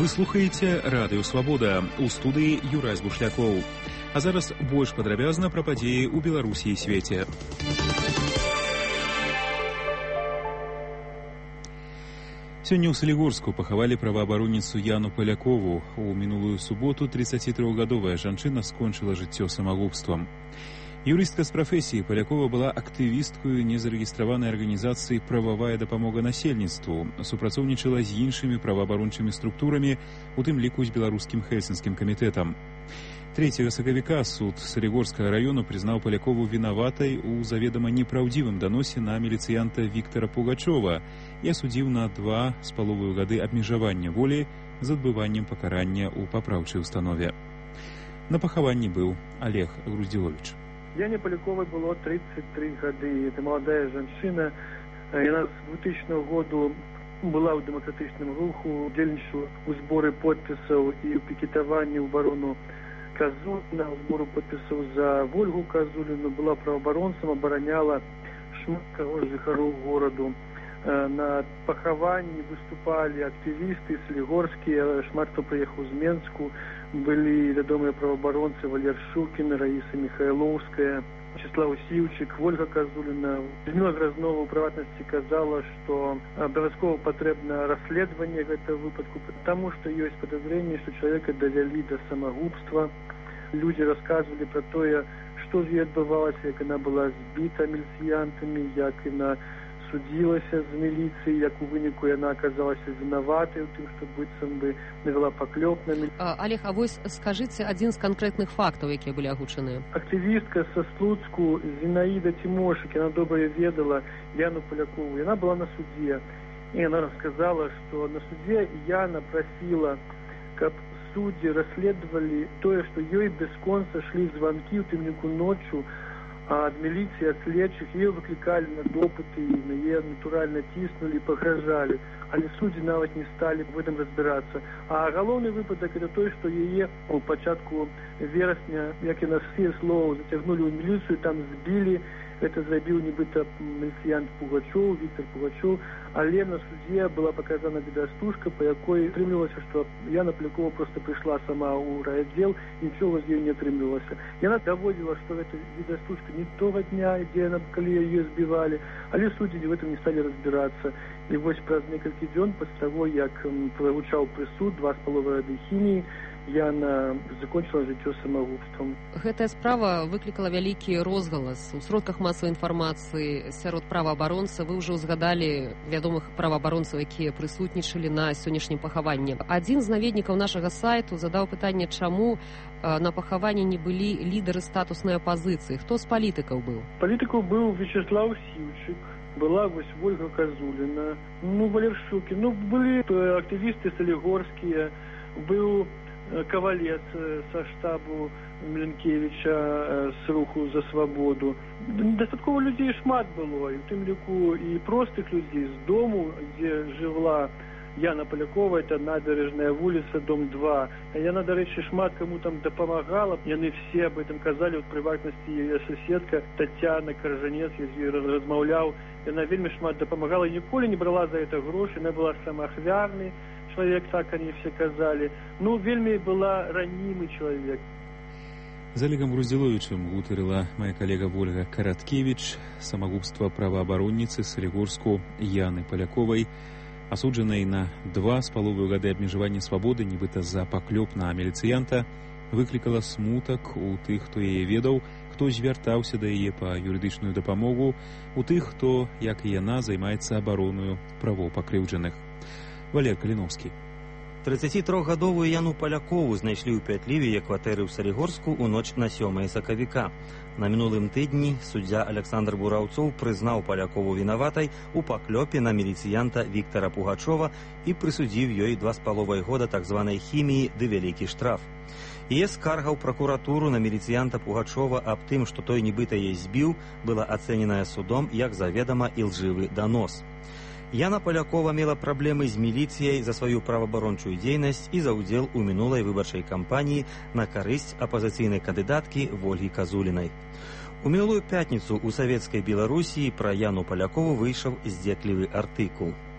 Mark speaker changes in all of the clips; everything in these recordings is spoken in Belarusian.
Speaker 1: слухаеце радыё Свабода, у студыі Юрась Бушлякоў. А зараз больш падрабязна пра падзеі ў Беларусі і свеце. Сёння ў Салігорску пахавалі праваабаронніцу Яну Палякову. У мінулую суботу 33-гадовая жанчына скончыла жыццё самагубствам. Юрыстка з прафесіі Палякова была актывісткаю незарэгістраванай арганізацыі «Прававая дапамога насельніцтву», супрацоўнічала з іншымі праваабарончымі структурамі, у тым ліку з беларускім Хельсінскім камітэтам. 3 сакавіка суд Салігорскага раёну прызнаў Палякову вінаватай у заведама непраўдзівым даносе на міліцыянта Віктара Пугачова і асудзіў на 2,5 гады абмежавання волі з адбываннем пакарання ў папраўчай установе. На пахаванні быў Олег Груздзіловіч.
Speaker 2: Яне Паляковай было 33 гады. Это молодая жанчына. Яна з 2000 году была ў дэмакратычным руху, удзельнічала ў зборы подпісаў і ў пікетаванні ў барону Казуліна, ў збору подпісаў за Вольгу Казуліну, была праваабаронцам, абараняла шмат каго з жыхароў гораду. На пахаванні выступалі актывісты салігорскія, шмат хто прыехаў з Менску, былі вядомыя праваабаронцы Валер Шукін, Раіса Михайлоўская, Вячеслав Сіўчык, Вольга Казуліна. Людмила Грознова ў прыватнасці казала, што абавязкова патрэбна расследаванне гэтага выпадку, таму што ёсць падазрэнне, што чалавека давялі да самагубства. Людзі расказвалі пра тое, што з ёй адбывалася, як яна была збіта міліцыянтамі, як яна судзілася з міліцыяй, як у выніку яна аказалася вінаватай у тым, што быццам бы навяла паклёп на міліцыю.
Speaker 3: Олег, а вось скажыце адзін з канкрэтных фактаў, якія былі агучаныя.
Speaker 2: Актывістка са Слуцку Зінаіда Тимошык, яна добра ведала Яну Палякову. Яна была на судзе, і яна расказала, што на судзе Яна прасіла, каб суддзі расследавалі тое, што ёй бясконца шлі званкі, у тым ліку ноччу, ад міліцыі, ад следчых, ее выклікалі на допыты, на яе натуральна ціснулі, пагражалі, але суддзі нават не сталі в этом разбірацца. А галоўны выпадак это той, што яе у пачатку верасня, як яна з слоў зацягнулі ў міліцыю, там збілі. Это зрабіў нібыта міліцыянт Пугачоў, Віктор Пугачоў, але на судзе была паказана відэастужка, па якой атрымлівалася, што Яна Палякова проста прыйшла сама ў райаддзел, нічога з ёй не атрымлівалася. Яна даводзіла, што гэта відэастужка не того дня, дзе яна, калі яе збівалі, але суддзі в этом не сталі разбірацца. І вось праз некалькі дзён пасля таго, як прагучаў прысуд 2,5 гады хіміі, Яна закончыла жыццё самагубствам.
Speaker 3: Гэтая справа выклікала вялікі розгалас у сродках масавай інфармацыі сярод праваабаронцаў. Вы ўжо згадалі вядомых праваабаронцаў, якія прысутнічалі на сённяшнім пахаванні. Адзін з наведнікаў нашага сайту задаў пытанне, чаму на пахаванні не былі лідары статуснай апазіцыі. Хто з палітыкаў быў?
Speaker 2: Палітыкаў быў Вячеслав Сіўчык, была вось Вольга Казуліна, Валер Шукін, былі актывісты салігорскія, быў Кавалец са штабу Млінкевіча з руху за свабоду. Дастаткова людзей шмат было, і ў тым ліку і простых людзей з дому, дзе жыла Яна Палякова, это набережная вуліца, дом 2. Яна, дарэчы, шмат каму там дапамагала. Яны все об этом казалі, у прыватнасці яе суседка Тацяна Каржанец, я з ёй размаўляў. Яна вельмі шмат дапамагала, ніколі не брала за это грошы, яна была самаахвярнай чалавек, так они все казалі. Вельмі была ранімы чалавек.
Speaker 1: З Олегом Груздзіловічам гутарыла моя калега Вольга Караткевіч. Самагубства праваабаронніцы Салігорску Яны Паляковай, асуджанай на 2,5 гады абмежавання свабоды, нібыта за паклёп на міліцыянта, выклікала смутак у тых, хто яе ведаў, хто звяртаўся да яе па юрыдычную дапамогу, у тых, хто, як і яна, займаецца абаронаю правоў пакрыўджаных. Валер Каліновскі.
Speaker 4: 33-гадовую Яну Палякову знайшлі ў пятліве яе кватэры ў Салігорску ў ноч на 7 сакавіка. На мінулым тыдні суддзя Александр Бураўцоў прызнаў Палякову вінаватай у паклёпе на міліцыянта Віктара Пугачова і прысудзіў ёй 2,5 года так званай хіміі ды вялікі штраф. Яе скарга ў пракуратуру на міліцыянта Пугачова аб тым, што той нібыта яе збіў, была ацэненая судом як заведама ілжывы данос. Яна Палякова мела праблемы з міліцыяй за сваю праваабарончую дзейнасць і за ўдзел у мінулай выбарчай кампаніі на карысць апазіцыйнай кандыдаткі Вольгі Казулінай. У мінулую пятніцу у савецкай Беларусі пра Яну Палякову выйшаў здзеклівы артыкул.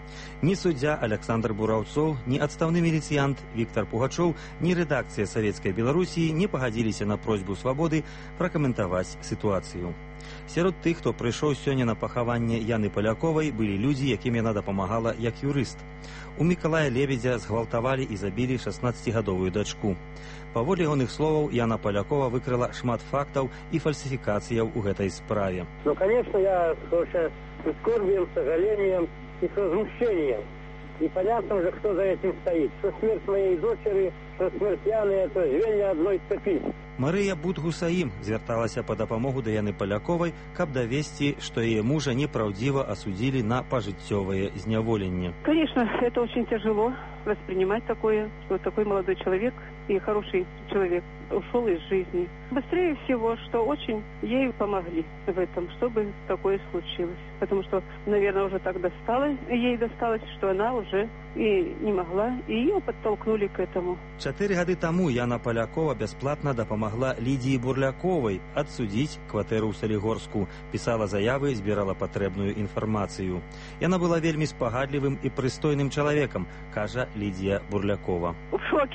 Speaker 4: Ни судья Александр Бураўцоў, ни отставный милициант Виктор Пугачев, ни редакция Советской Белоруссии не погодились на просьбу свободы прокомментовать ситуацию. Сярод тых, хто прыйшоў сёння на пахаванне Яны Паляковай, былі людзі, якім яна дапамагала як юрыст. У Мікалая Лебедзя згвалтавалі і забілі 16гадовую дачку. Паводле ягоных словаў, Яна Палякова выкрыла шмат фактаў і фальсификацияў у гэтай справе.
Speaker 5: Но, конечно, я слушаю с скорбием, сожалением и с возмущением. И понятно уже, кто за этим стоит. Что смерть моей дочери, что смерть Яны – это звенья одной цепи.
Speaker 4: Марыя Будгусаім звярталася па дапамогу да Яны Паляковай, каб давесці, што яе мужа непраўдзіва асудзілі на пажыццёвае зняволенне.
Speaker 6: Конечно, это очень тяжело воспринимать такое, что такой молодой человек и хороший человек ушел из жизни. Быстрее всего, что очень ей помогли в этом, чтобы такое случилось. Потому что, наверное, уже так ей досталось, что она уже и не могла, и ее подтолкнули к этому.
Speaker 4: 4 гады таму Яна Палякова бясплатна дапамагла Лідіі Бурляковай адсудзіць кватэру ў Салігорску, пісала заявы, збірала патрэбную інфармацыю. Яна была вельмі спагадлівым і прыстойным чалавекам, кажа Лідія Бурлякова.
Speaker 6: В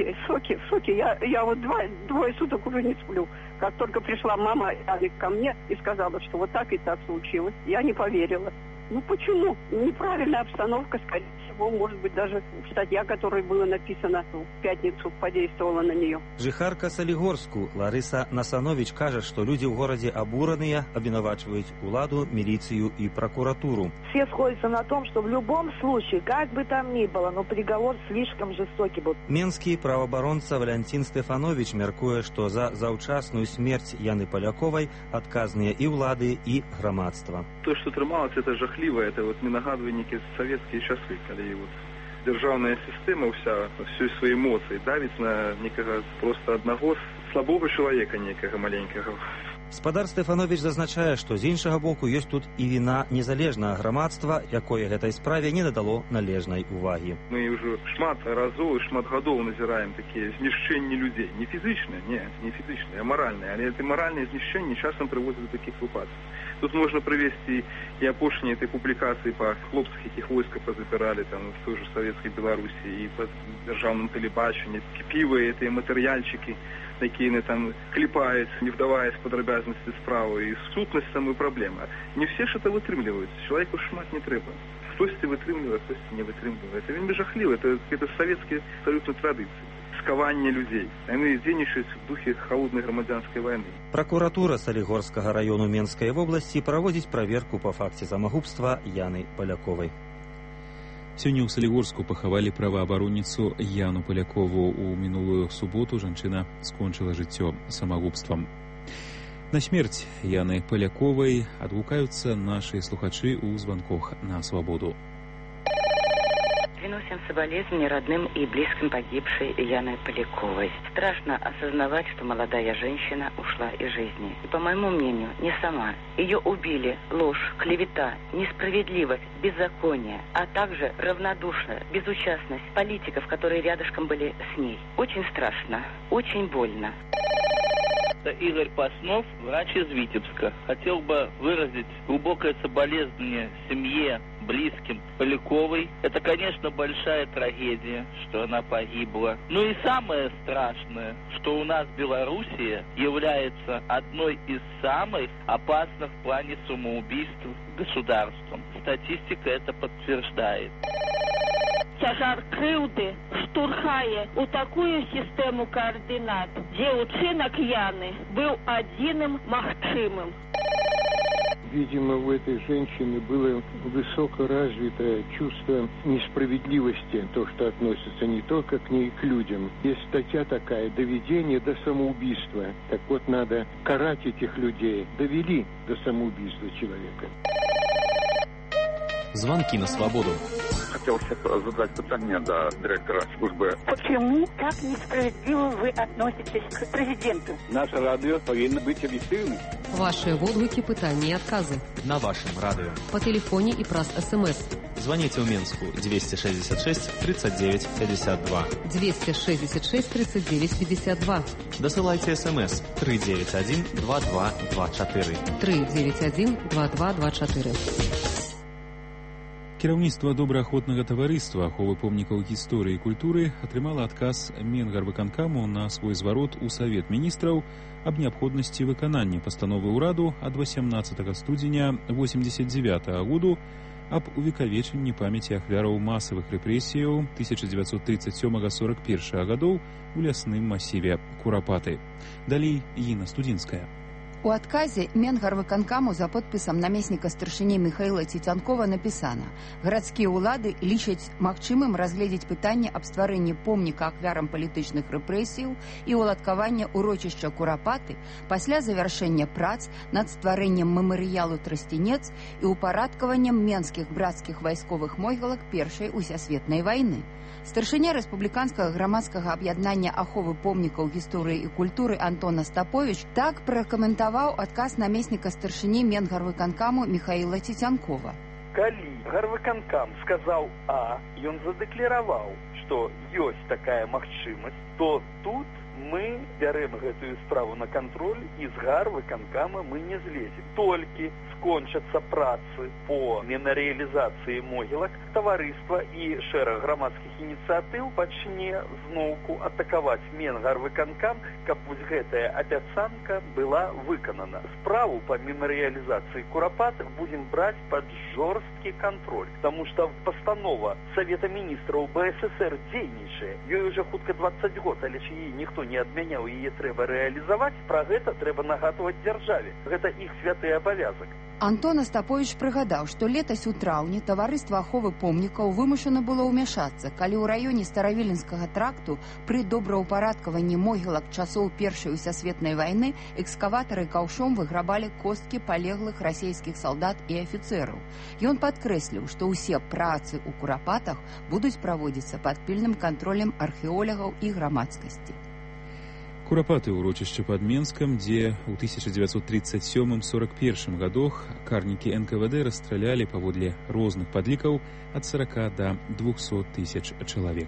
Speaker 6: шоке. Я вот двое суток уже не сплю. Как только пришла мама ко мне и сказала, что вот так и так случилось, я не поверила. Ну почему? Неправильная обстановка, скорее всего, может быть, даже статья, которая была написана в пятницу, подействовала на нее.
Speaker 4: Жыхарка Салігорску Ларыса Насанович кажа, што людзі ў горадзе абураныя, абвінавачваюць уладу, милицию и прокуратуру.
Speaker 7: Все сходятся на том, что в любом случае, как бы там ни было, но приговор слишком жестокий был.
Speaker 4: Менскі праваабаронца Валянцін Стэфанович мяркуе, што за заўчасную смерць Яны Паляковай адказныя і ўлады, і грамадства.
Speaker 8: То, что трымалось, это жахливо, это вот мне нагадывает некие советские часы, когда вот державная система вся свои эмоции давит на некого просто одного слабого человека, некого маленького.
Speaker 4: Спадар Стэфанович зазначае, што з іншага боку ёсць тут і віна незалежнага грамадства, якое гэтай справе не дадало належнай увагі.
Speaker 8: Мы уже шмат разоў і шмат гадоў назіраем такія знішчэнні людзей. Не фізычныя, не фізычныя, а моральныя. Але это моральныя знішчэнні часам прыводзяць до такіх выпадкаў. Тут можна прывесці і апошнія этой публікацыі па хлопцах, якіх войска пазапіралі там в той же Советской Беларусі і па дзяржаўным тэлебачанні, кіпівыя гэтыя матэрыяльчыкі, якія там кліпаюць, не вдаваясь в подробязности справы, и сутность самой проблемы. Не все ж это вытрымліваюць. Человеку шмат не трэба. Хтосьці вытрымлівае, хтосьці не вытрымлівае. Это вельмі жахліва. Это советские абсолютно традиции. Скование людей. Они дзейнічаюць в духе холодной громадянской войны.
Speaker 4: Прокуратура Салігорскага району Менскай вобласці праводзіць праверку па факце самагубства Яны Паляковай.
Speaker 1: Сёння ў Салігорску пахавалі праваабаронніцу Яну Палякову. У мінулую суботу жанчына скончыла жыццё самагубствам. На смерць Яны Паляковай адгукаюцца нашы слухачы ў званках на свабоду.
Speaker 9: Приносим соболезнования родным и близким погибшей Яны Поляковой. Страшно осознавать, что молодая женщина ушла из жизни. И, по моему мнению, не сама. Ее убили ложь, клевета, несправедливость, беззаконие, а также равнодушие, безучастность политиков, которые рядышком были с ней. Очень страшно, очень больно.
Speaker 10: Это Игорь Паснов, врач из Витебска. Хотел бы выразить глубокое соболезнование семье, близким Поляковой. Это, конечно, большая трагедия, что она погибла. Ну и самое страшное, что у нас Белоруссия является одной из самых опасных в плане самоубийств государством. Статистика это подтверждает.
Speaker 11: Цяжар крыўды штурхае у такую сістэму координат, дзе учынак Яны был адзіным магчымым.
Speaker 12: Видимо, у этой женщины было высокоразвитое чувство несправедливости, то, что относится не только к ней, к людям. Есть статья такая «Доведение до самоубийства». Так вот, надо карать этих людей. Довели до самоубийства человека.
Speaker 13: Звонки на свободу.
Speaker 14: Хотел задать питание до директора службы.
Speaker 11: Почему так несправедливо вы относитесь к президенту?
Speaker 14: Наше радио повинно быть объективным.
Speaker 3: Ваши водгуки, пытания и отказы.
Speaker 13: На вашем радио.
Speaker 3: По телефоне и праз СМС.
Speaker 13: Звоните в Минску 266 39 52.
Speaker 3: 266 39 52.
Speaker 13: Досылайте СМС 391 2224.
Speaker 3: 391 2224.
Speaker 1: Кіраўніцтва добраахвотнага таварыства аховы помнікаў гісторыі і культуры атрымала адказ Менгарвыканкаму на свой зварот у Савет міністраў аб неабходнасці выканання пастановы ўраду ад 18 студзеня 89 году аб увекавечанні памяці ахвяраў масавых рэпрэсіяў 1937-41 гадоў у лясным масіве Курапаты. Далей Інна Студзінская.
Speaker 15: У адказе Менгарвыканкаму за подпісам намесніка старшыні Михаіла Цецянкова напісана: гарадскія ўлады лічаць магчымым разгледзець пытанне аб стварэнні помніка ахвярам палітычных рэпрэсіяў і ўладкавання ўрочышча Курапаты пасля завяршэння прац над стварэннем мемарыялу Трасцінец і ўпарадкаваннем менскіх брацкіх вайсковых могілак Першай усесветнай вайны. Старшыня рэспубліканскага грамадскага аб'яднання аховы помнікаў гісторыі і культуры Антон Остапович так пракаментаваў адказ намесніка старшыні Менгарвыканкаму Михаіла Цецянкова.
Speaker 16: Калі Гарвыканкам сказаў А, ён задэклараваў, што ёсць такая магчымасць, то тут мы бярэм гэтую справу на кантроль і з Гарвыканкама мы не злезем. Толькі скончацца працы по мемарыялізацыі могілак, таварыства і шэраг грамадскіх ініцыятыў пачне зноўку атакаваць Менгарвыканкам, каб вось гэтая абяцанка была выканана. Справу па мемарыялізацыі Курапаты будзем браць пад жорсткі кантроль, таму што пастанова Савета міністраў БССР дзейнічае. Ёй уже хутка 20 год, але чи її ніхто не адмяняў, яе трэба рэалізаваць, пра гэта трэба нагадваць дзяржаве. Гэта іх святы абавязак.
Speaker 15: Антон Остапович прыгадаў, што летась у траўні таварыства аховы помнікаў вымушана было ўмяшацца, калі ў раёне Старавіленскага тракту пры добраўпарадкаванні могілак часоў Першай усесветнай вайны экскаватары каўшом выграбалі косткі палеглых расійскіх салдат і афіцэраў. Ён падкрэсліў, што ўсе працы ў Курапатах будуць праводзіцца пад пільным кантролем археолагаў і грамадскасці.
Speaker 1: Курапаты — урочышча пад Менскам, дзе ў 1937-41 гадах карнікі НКВД расстралялі паводле розных падлікаў ад 40 да 200 тысяч чалавек.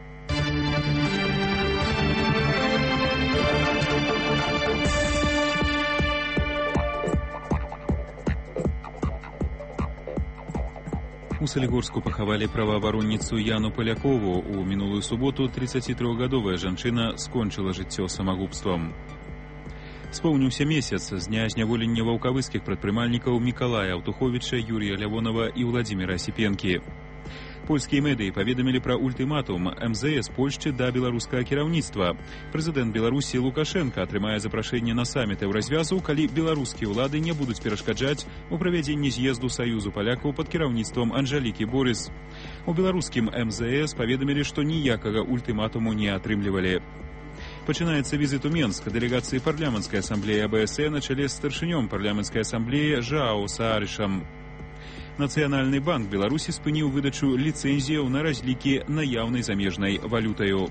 Speaker 1: У Салігорску пахавалі праваабаронніцу Яну Палякову. У мінулую суботу 33-гадовая жанчына скончыла жыццё самагубствам. Споўніўся месяц з дня зняволення ваўкавыскіх прадпрымальнікаў Мікалая Аўтуховіча, Юрія Лявонова і Владзіміра Асіпенкі. Польскія медыі паведамілі пра ультыматум МЗС Польшчы да беларускага кіраўніцтва. Прэзідэнт Беларусі Лукашенка атрымае запрашэнне на саміт еўразвязу, калі беларускія ўлады не будуць перашкаджаць у правядзенні з'езду Саюзу палякаў пад кіраўніцтвам Анжалікі Борыс. У беларускім МЗС паведамілі, што ніякага ультыматуму не атрымлівалі. Пачынаецца візіт у Менск дэлегацыі парламенцкай асамблеі АБСЕ на чале з старшынём парламенцкай асамблеі Жао Саарышам. Нацыянальны банк Беларусі спыніў выдачу ліцэнзіяў на разлікі наяўнай замежнай валютаю.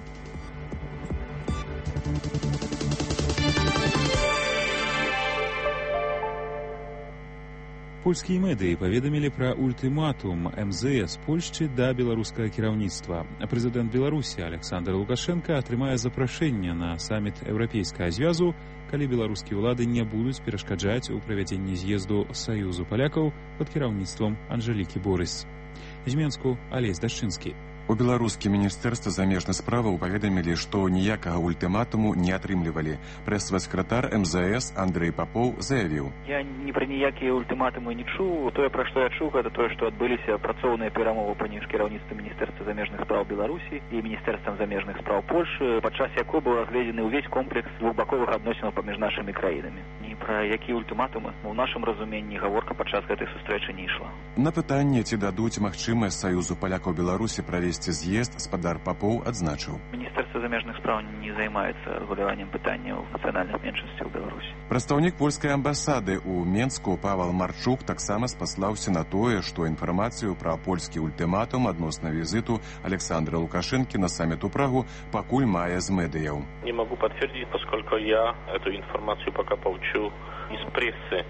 Speaker 1: Польскія медыі паведамілі пра ультыматум МЗС Польшчы да беларускага кіраўніцтва. Прэзідэнт Беларусі Александр Лукашенка атрымае запрашэнне на саміт еўрапейскага звязу, калі беларускія ўлады не будуць перашкаджаць у правядзенні з'езду Саюзу палякаў пад кіраўніцтвам Анжалікі Борыс. З Менску Алесь Дашчынскі.
Speaker 17: У беларускім міністэрстве замежных справаў паведамілі, што ніякага ультыматуму не атрымлівалі. Прэс-сакратар МЗС Андрэй Папоў заявіў:
Speaker 18: Я ні пра ніякія ультыматумы не чуў. Тое, пра што я чуў, гэта тое, што адбыліся працоўныя перамовы паміж кіраўніцтвам міністэрства замежных спраў Беларусі і міністэрствам замежных спраў Польшы, падчас якой быў разгледзены ўвесь комплекс двухбаковых адносінаў паміж нашымі краінамі. Ні пра якія ультыматумы у нашым разуменні гаворка падчас гэтай сустрэчы не ішла.
Speaker 17: На пытанне, ці дадуць магчымасць Саюзу палякаў Беларусі правесці з'езд, спадар Папоў адзначыў:
Speaker 18: Міністэрства замежных спраў не займаецца рэгуляваннем пытанняў нацыянальных меншасцяў Беларусі.
Speaker 17: Прадстаўнік польскай амбасады ў Менску Павал Марчук таксама спаслаўся на тое, што інфармацыю пра польскі ультыматум адносна візіту Александра Лукашенкі на саммит у Прагу пакуль мае з медыяў.
Speaker 19: Не могу подтвердить, поскольку я эту информацию пока получил из прессы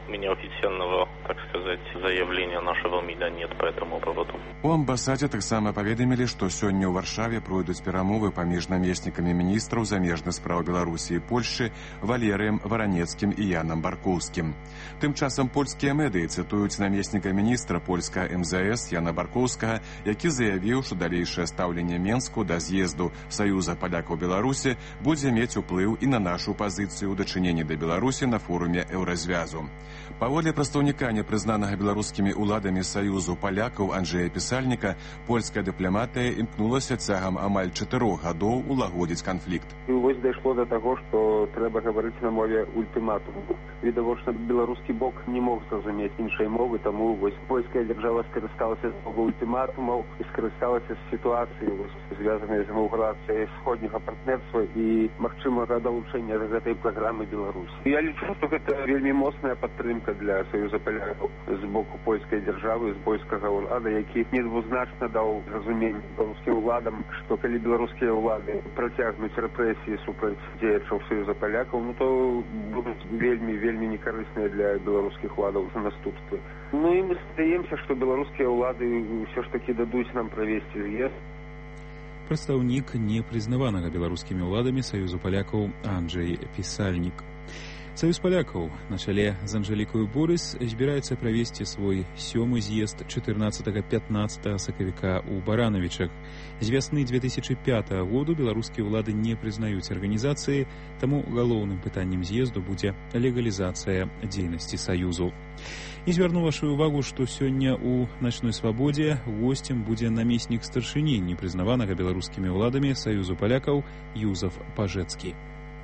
Speaker 19: у меня официального, так сказать, заявления нашего МИДа нет по этому поводу.
Speaker 17: У амбасадзе таксама паведамілі, што сёння ў Варшаве пройдуць перамовы паміж намеснікамі міністраў замежных спраў Беларусі і Польшчы Валерыем Варанецкім і Янам Баркоўскім. Тым часам польскія медыі цытуюць намесніка міністра польскага МЗС Яна Баркоўскага, які заявіў, што далейшае стаўленне Менску да з'езду Саюза палякаў Беларусі будзе мець уплыў і на нашу пазіцыю ў дачыненні да Беларусі на форуме Еўразвязу. Паводле прадстаўніка непрызнанага беларускімі ўладамі Саюзу палякаў Анджэя Пісальніка, польская дыпламатыя імкнулася цягам амаль 4 гадоў улагодзіць канфлікт.
Speaker 20: І вось дайшло да таго, што трэба гаварыць на мове ультыматуму. Відавочна, беларускі бок не мог зразумець іншай мовы, таму вось польская дзяржава скарысталася з мовы ультыматумаў і скарысталася з сітуацыі, звязанай з інаўгурацыяй сходняга партнерства і магчымага далучэння да гэтай праграмы Беларусі. Я лічу, што гэта вельмі моцная падтрымка для Саюза палякаў з боку польскай дзяржавы, з польскага ўлада, які недвузначна даў зразуменне беларускім уладам, што калі беларускія ўлады працягнуць рэпрэсіі супраць дзеячаў Саюза палякаў, то будуць вельмі некарысныя для беларускіх уладаў за наступствы. І мы спадзяемся, што беларускія ўлады ўсё ж такі дадуць нам правесці з'езд.
Speaker 1: Прадстаўнік непрызнаванага беларускімі ўладамі Саюзу палякаў Анджэй Пісальнік. Саюз палякаў на чале з Анжэлікаю Борыс збіраецца правесці свой 7-й з'езд 14-15 сакавіка ў Баранавічах. З вясны 2005 году беларускія ўлады не прызнаюць арганізацыі, таму галоўным пытаннем з'езду будзе легалізацыя дзейнасці Саюзу. І звярну вашу увагу, што сёння ў начной свабодзе госцем будзе намеснік старшыні непрызнаванага беларускімі ўладамі Саюзу палякаў Юзаф Пажэцкі.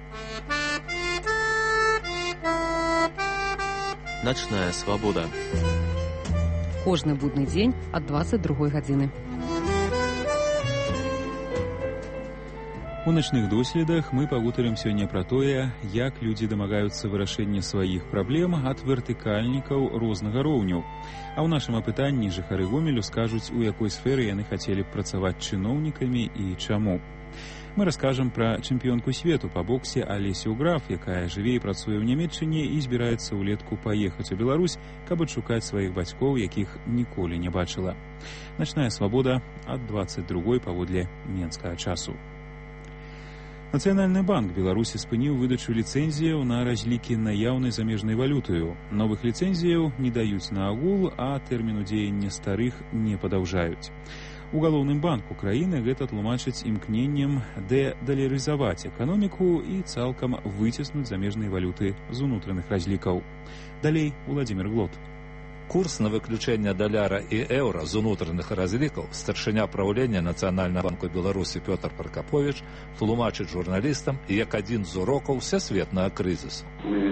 Speaker 13: Ночная свобода.
Speaker 3: Кожны будны дзень ад 22 гадзіны.
Speaker 1: У начных доследах мы пагутарым сёння пра тое, як людзі дамагаюцца вырашэння сваіх праблем ад вертыкальнікаў рознага роўню. А ў нашым апытанні жыхары Гомелю скажуць, у якой сферы яны хацелі б працаваць чыноўнікамі і чаму. Мы раскажам пра чэмпіёнку свету па боксе Алесю Граф, якая жыве і працуе ў Нямецчыне і збіраецца ўлетку паехаць у Беларусь, каб адшукаць сваіх бацькоў, якіх ніколі не бачыла. Начная свабода ад 22 паводле менскага часу. Нацыянальны банк Беларусі спыніў выдачу ліцэнзіяў на разлікі наяўнай замежнай валютаю. Новых ліцэнзіяў не даюць на агул, а тэрміну дзеяння старых не падаўжаюць. У галоўным банку краіны гэта тлумачыць імкненнем дэ-далярызаваць эканоміку і цалкам выціснуць замежныя валюты з унутраных разлікаў. Далей Владзімір Глот.
Speaker 21: Курс на выключэнне даляра і еўра з унутраных разлікаў старшыня праўлення Нацыянальнага банку Беларусі Пётр Пракаповіч тлумачыць журналістам як адзін з урокаў всесветнага крызісу.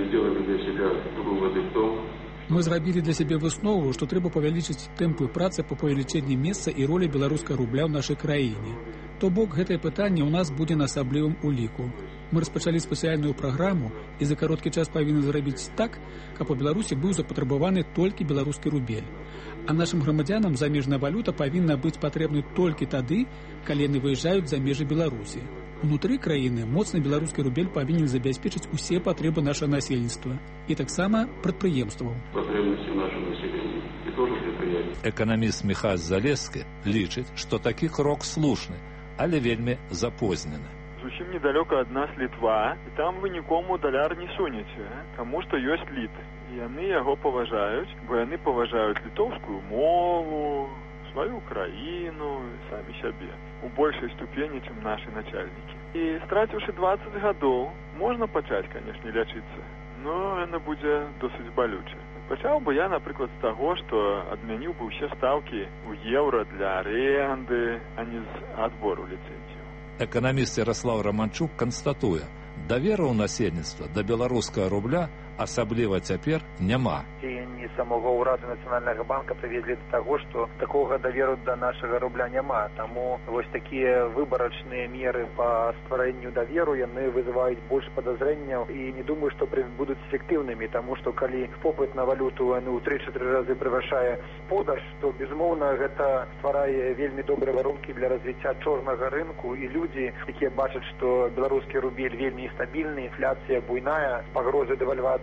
Speaker 22: Мы зрабілі для сябе выснову, што трэба павялічыць тэмпы працы па павелічэнні месца і ролі беларускага рубля ў нашай краіне. То бок, гэтае пытанне ў нас будзе на асаблівым уліку. Мы распачалі спецыяльную праграму і за кароткі час павінны зрабіць так, каб у Беларусі быў запатрабаваны толькі беларускі рубель. А нашым грамадзянам замежная валюта павінна быць патрэбнай толькі тады, калі яны выязджаюць за межы Беларусі. Унутры краіны моцны беларускі рубель павінен забяспечыць усе патрэбы нашага насельніцтва і таксама прадпрыемстваў.
Speaker 21: Эканаміст Міхась Залескі лічыць, што такі крок слушны, але вельмі запознены.
Speaker 23: Зусім недалёка ад нас Літва, і там вы нікому даляр не сунеце, таму што ёсць літ. І яны яго паважаюць, бо яны паважаюць літоўскую мову, сваю краіну, самі сябе. У большай ступені, чым нашы начальнікі. І страціўшы 20 гадоў, можна пачаць, канешне, лячыцца, но яна будзе досыць балюча. Пачаў бы я, напрыклад, з таго, што адмяніў бы ўсе стаўкі ў еўра для арэнды, а не з адбору ліцэнзіяў.
Speaker 21: Эканаміст Ярослав Романчук канстатуе, даверу ў насельніцтва да беларускага рубля асабліва цяпер няма.
Speaker 24: Дзеянні самого ўраду Нацыянальнага банка прыведзі да таго, што такога даверу да нашага рубля няма. Таму вось такія выбарачныя меры па стварэнню даверу яны вызываюць больш падазрэнняў і не думаю, што будуць эфектыўнымі, таму што калі попыт на валюту яны ў 3-4 разы превышае продаж, то безумоўна гэта стварае вельмі добрыя варункі для развіцця чорнага рынку, і людзі, якія бачаць, што беларускі рубель вельмі нестабільны, інфляцыя буйная, пагрозы дэвальвацыі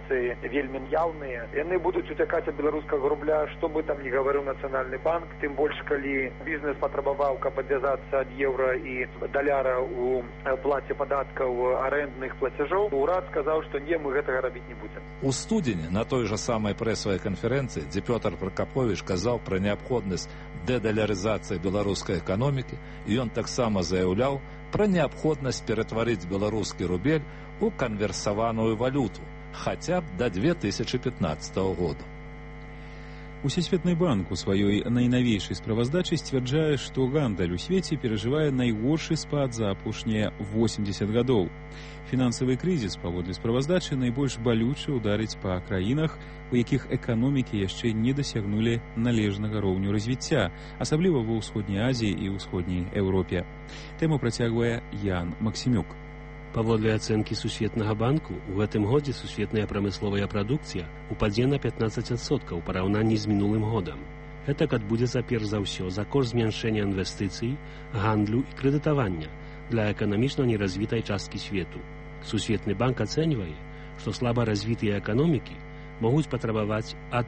Speaker 24: санкцыі вельмі яўныя. Яны будуць уцякаць ад беларускага рубля, што бы там ні гаварыў Нацыянальны банк, тым больш, калі бізнес патрабаваў, каб адвязацца ад еўра і даляра ў плаце падаткаў, арэндных плацяжоў, урад сказаў, што не, мы гэтага рабіць не будзем.
Speaker 21: У студзені на той жа самай прэсавай канферэнцыі, дзе Пётр Пракаповіч казаў пра неабходнасць дэдалярызацыі беларускай эканомікі, і ён таксама заяўляў пра неабходнасць ператварыць беларускі рубель у канверсаваную валюту, хаця б да 2015 года.
Speaker 1: Усесветны банк у сваёй найнавейшай справаздачы сцвярджае, што гандаль у свеце перажывае найгоршы спад за апошнія 80 гадоў. Фінансавы крызіс, паводле справаздачы, найбольш балюча ударыць па краінах, у якіх эканомікі яшчэ не дасягнулі належнага роўню развіцця, асабліва ва ўсходняй Азіі і ўсходняй Еўропе. Тэму працягвае Ян Максімюк.
Speaker 2: Паводле ацэнкі Сусветнага банку, у гэтым годзе сусветная прамысловая прадукцыя упадзе на 15% у параўнанні з мінулым годам. Гэтак адбудзецца перш за ўсё за кошт змяншэння інвестыцый, гандлю і крэдытавання для эканамічна неразвітай часткі свету. Сусветны банк ацэньвае, што слаба развітыя эканомікі могуць патрабаваць ад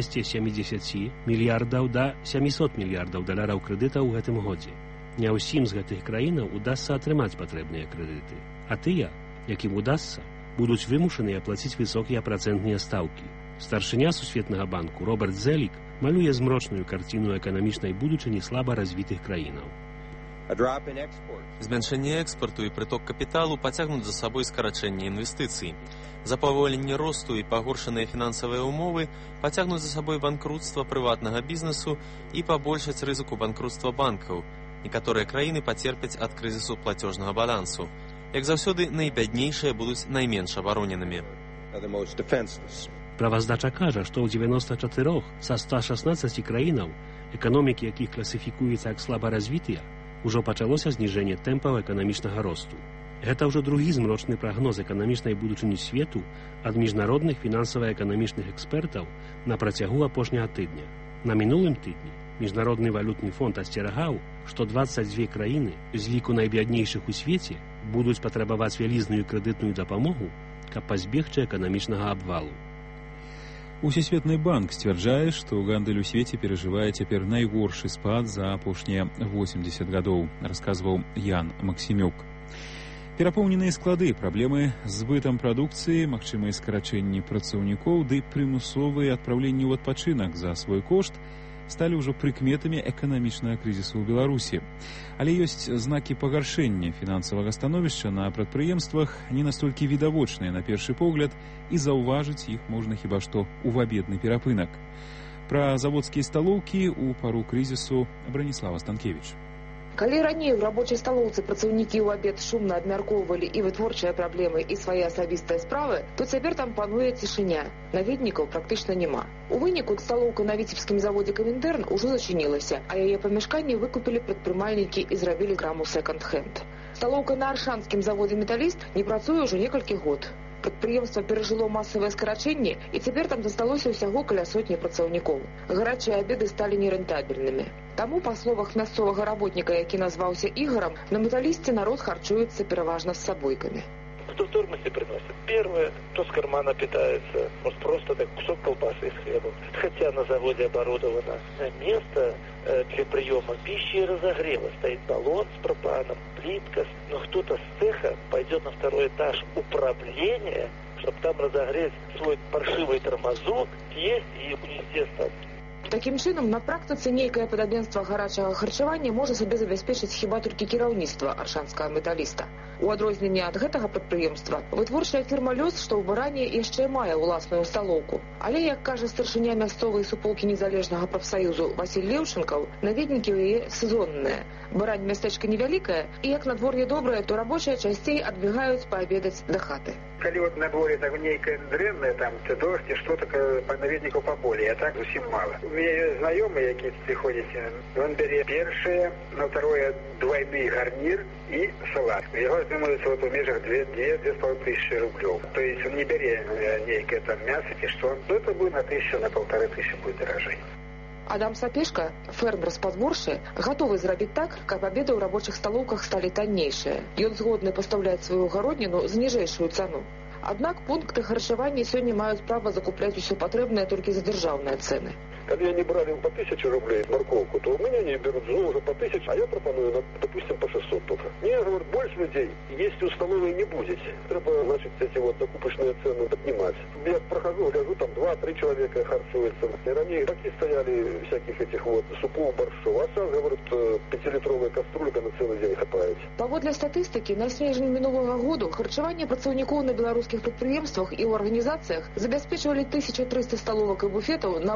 Speaker 2: 270 мільярдаў да 700 мільярдаў даляраў крэдыта ў гэтым годзе. Не ўсім з гэтых краінаў удасца атрымаць патрэбныя крэдыты, а тыя, якім удасца, будуць вымушаныя плаціць высокія працэнтныя стаўкі. Старшыня Сусветнага банку Роберт Зелік малюе змрочную карціну эканамічнай будучыні слаба развітых краінаў.
Speaker 5: Змяншэнне экспарту і прыток капіталу пацягнуць за сабой скарачэнне інвестыцый. Запаволенне росту і пагоршаныя фінансавыя ўмовы пацягнуць за сабой банкрутства прыватнага бізнесу і пабольшаць рызыку банкрутства банкаў. Некаторыя краіны пацерпяць ад крызісу плацёжнага балансу. Як заўсёды, найбяднейшыя будуць найменш абароненымі.
Speaker 2: Праваздача кажа, што ў 94 са 116 краінаў, эканомікі якіх класіфікуюцца як слабаразвітыя, ужо пачалося зніжэнне тэмпаў эканамічнага росту. Гэта ўжо другі змрочны прагноз эканамічнай будучыні свету ад міжнародных фінансава-эканамічных экспертаў на працягу апошняга тыдня. На мінулым тыдні Міжнародны валютны фонд асцерагаў, што 22 краіны з ліку найбяднейшых у свеце будуць патрабаваць вялізную крэдытную дапамогу, каб пазбегчы эканамічнага абвалу.
Speaker 1: Усесветны банк сцвярджае, што гандаль у свеце перажывае цяпер найгоршы спад за апошнія 80 гадоў, расказваў Ян Максімюк. Перапоўненыя склады, праблемы з збытам прадукцыі, магчымыя скарачэнні працаўнікоў ды прымусовыя адпраўленні ў адпачынак за свой кошт сталі ўжо прыкметамі эканамічнага крызісу ў Беларусі. Але ёсць знакі пагаршэння фінансавага становішча на прадпрыемствах не настолькі відавочныя на першы погляд, і заўважыць іх можна хіба што ў абедны перапынак. Пра заводскія сталоўкі ў пару крызісу Браніслава Станкевіч.
Speaker 6: Калі раней у рабочай сталоўцы працаўнікі ў абед шумна абмяркоўвалі і вытворчыя праблемы, і свае асабістыя справы, то цяпер там пануе цішыня. Наведнікаў практычна няма. У выніку сталоўка на віцебскім заводзе «Каміндэрн» ужо зачынілася, а яе памяшканне выкупілі прадпрымальнікі і зрабілі краму секонд-хенд. Сталоўка на аршанскім заводзе «Металіст» не працуе ўжо некалькі год. Прадпрыемства перажыло масавае скарачэнне, і цяпер там засталося ўсяго каля сотні працаўнікоў. Гарачыя абеды сталі нерэнтабельнымі. Таму, па словах мясцовага работніка, які назваўся Ігорам, на «Металісце» народ харчуецца пераважна з сабойкамі.
Speaker 7: Что в тормозе приносят? Первое, кто с кармана питается, может просто так кусок колбасы с хлебом. Хотя на заводе оборудовано место для приема пищи и разогрева. Стоит баллон с пропаном, плитка. Но кто-то с цеха пойдет на второй этаж управления, чтобы там разогреть свой паршивый тормозок, съесть и унести остатки.
Speaker 6: Такім чынам, на практыцы нейкае падабенства гарачага харчавання можа сабе забяспечыць хіба толькі кіраўніцтва аршанскага «Металіста». У адрозненне ад гэтага прадпрыемства, вытворчая фірма «Лёс», што ў Баране яшчэ мае ўласную сталоўку. Але, як кажа старшыня мясцовай суполкі незалежнага прафсаюзу Васіль Леўчынкаў, наведнікі ў яе сезонныя. Барань мястэчка невялікае, і як надвор'е добрае, то рабочыя часцей адбегаюць паабедаць да хаты.
Speaker 24: Калі вот на дворе так нейкое дрэнное, там, дождь и что-то, по наведнику поболее, а так зусім мало. У меня есть знакомые, якие приходят, он берет першее, на второе двойный гарнир и салат. Его отнимаются вот в межах 2-2,5 тысячи рублей. То есть он не берет нейкое там мясо, и что, то это будет на 1000-1500 будет дорожей.
Speaker 6: Адам Сапешка, фермер з Падворшча, гатовы зрабіць так, каб абеды ў рабочых сталоўках сталі таннейшыя. Ён згодны пастаўляць сваю гародніну за ніжэйшую цану. Аднак пункты харчавання сёння маюць права закупляць усё патрэбнае толькі за дзяржаўныя цэны.
Speaker 4: Когда они брали по 1000 рублей морковку, то у меня они берут уже по 1000, а я пропоную, допустим, по 600 только. Мне, говорят, больше людей, если у столовой не будет, треба, значит, эти вот закупочные цены поднимать. Я прохожу, гляжу, там 2-3 человека харчуются. И ранее такие стояли всяких этих вот супов, борщов. А сейчас, говорят, 5-літровая каструлька на целый день хапает.
Speaker 6: Паводле статыстыкі, на снежні мінулага году харчаванне працаўнікоў на беларускіх прадпрыемствах і ў арганізацыях забяспечвалі 1300 сталовак і буфетаў на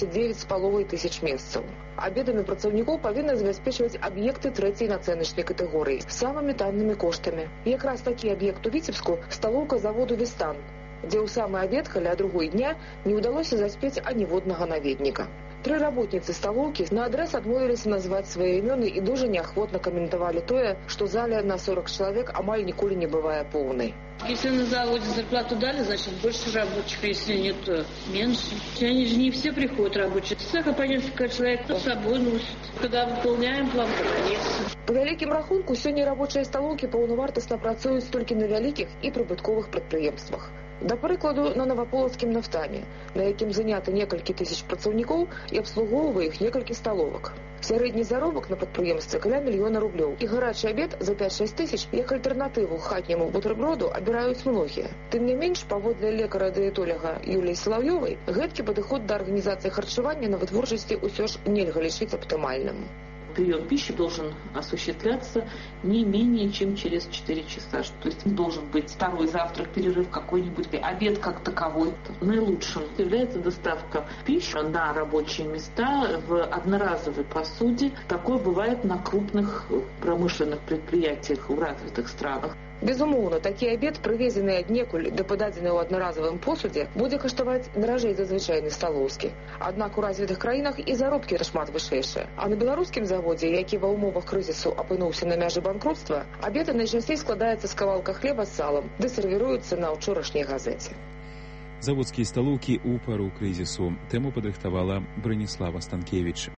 Speaker 6: 89,5 тысяч месцаў. Абедамі працаўнікоў павінны забяспечваць аб'екты трэцяй нацэначнай катэгорыі з самымі таннымі коштамі. Якраз такі аб'ект у Віцебску сталоўка заводу «Вестан», дзе ў самы абед каля другой дня не ўдалося заспець аніводнага наведніка. 3 работніцы сталоўкі наадрэз адмовіліся назваць свае імёны і дужа неахвотна каментавалі тое, што заля на 40 чалавек амаль ніколі не бывае поўнай.
Speaker 8: Если на заводе зарплату дали, значит больше рабочих, если нет, то меньше. Они же не все приходят рабочие. С цеха по несколько человек с собой носят. Когда выполняем план, конечно.
Speaker 6: По вялікім рахунку, сёння рабочыя сталоўкі паўнавартасна працуюць толькі на вялікіх і прыбытковых прадпрыемствах. Да прыкладу, на Новаполацкім нафтане, на якім занята некалькі тысяч працаўнікоў і абслугоўвае іх некалькі сталовак. Сярэдні заробак на прадпрыемстве каля 1 000 000 рублёў. І гарачы абед за 5-6 тысяч як альтэрнатыву хатняму бутерброду абіраюць многія. Тым не менш, паводле лекара-дыетолага Юліі Салаўёвай, гэткі падыход да арганізацыі харчавання на вытворчасці ўсё ж нельга лічыць аптымальным.
Speaker 8: Прием пищи должен осуществляться не менее чем через 4 часа. То есть должен быть второй завтрак, перерыв какой-нибудь, обед как таковой. Наилучшим является доставка пищи на рабочие места в одноразовой посуде. Такое бывает на крупных промышленных предприятиях в развитых странах.
Speaker 6: Безумоўна, такі абед, прывезены аднекуль да пададзены ў аднаразовым посудзе, будзе каштаваць даражэй за звычайны сталоўскі. Аднак у развітых краінах і заробкі шмат вышэйшыя. А на беларускім заводзе, які ва ўмовах крызісу апынуўся на мяжы банкрутства, абед найчасцей складаецца з кавалка хлеба з салам, ды сервіруецца на ўчорашняй газеце.
Speaker 1: Заводскія сталоўкі ў пару крызісу. Тэму падрыхтавала Браніслава Станкевіч.